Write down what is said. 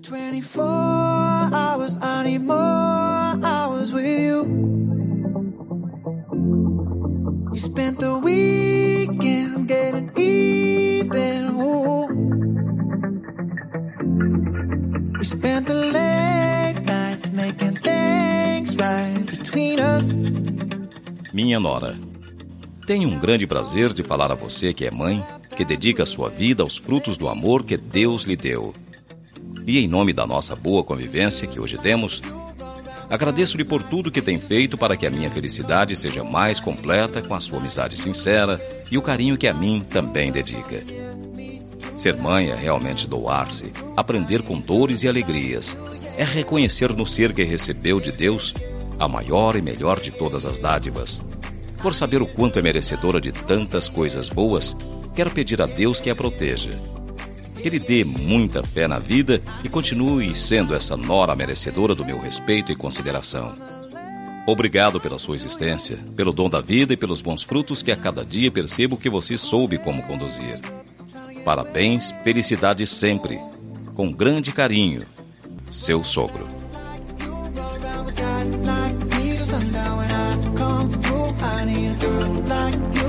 24 hours, I need more hours with you. You spent the weekend getting even. Ooh. We spent the late nights making things right between us. Minha nora, tenho um grande prazer de falar a você que é mãe, que dedica a sua vida aos frutos do amor que Deus lhe deu. E em nome da nossa boa convivência que hoje temos, agradeço-lhe por tudo que tem feito para que a minha felicidade seja mais completa com a sua amizade sincera e o carinho que a mim também dedica. Ser mãe é realmente doar-se, aprender com dores e alegrias, é reconhecer no ser que recebeu de Deus a maior e melhor de todas as dádivas. Por saber o quanto é merecedora de tantas coisas boas, quero pedir a Deus que a proteja. Que Ele dê muita fé na vida e continue sendo essa nora merecedora do meu respeito e consideração. Obrigado pela sua existência, pelo dom da vida e pelos bons frutos que a cada dia percebo que você soube como conduzir. Parabéns, felicidade sempre. Com grande carinho, seu sogro. Like me, 'cause I'm down when I come through. I need a girl like you.